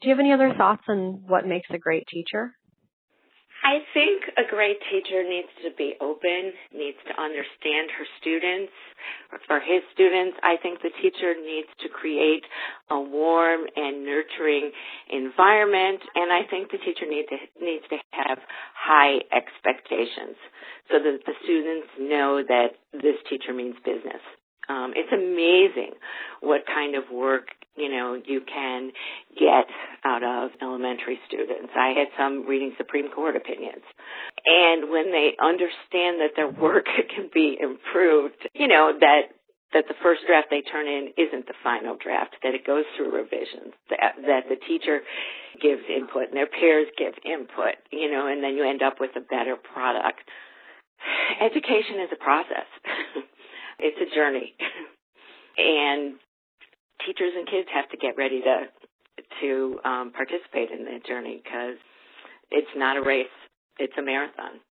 Do you have any other thoughts on what makes a great teacher? I think a great teacher needs to be open, needs to understand her students or his students. I think the teacher needs to create a warm and nurturing environment, and I think the teacher needs to have high expectations so that the students know that this teacher means business. It's amazing what kind of work, you can get out of elementary students. I had some reading Supreme Court opinions. And when they understand that their work can be improved, that the first draft they turn in isn't the final draft, that it goes through revisions, that the teacher gives input and their peers give input, and then you end up with a better product. Education is a process. It's a journey. And teachers and kids have to get ready to participate in that journey because it's not a race. It's a marathon.